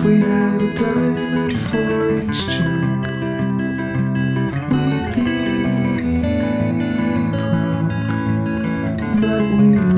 we had a diamond for each joke, we'd be broke, but we